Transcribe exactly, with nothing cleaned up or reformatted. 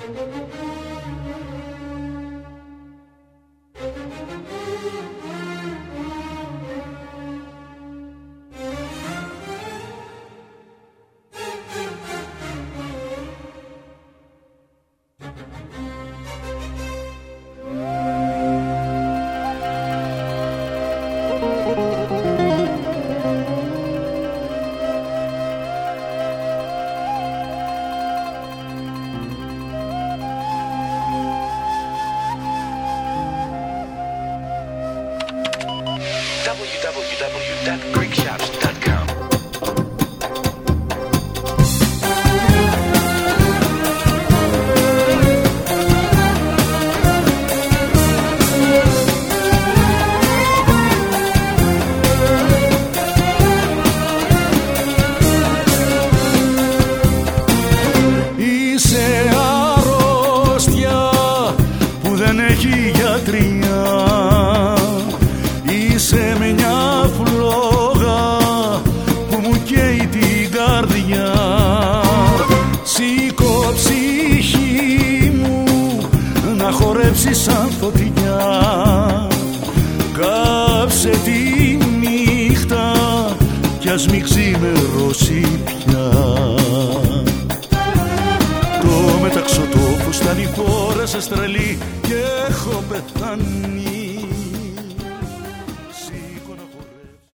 σαν φωτιά, κάψε τη νύχτα κι ας μη ξημερώσει πια. Το μεταξωτόφου φτάνει η χώρα σε στρελή και έχω πεθάνει.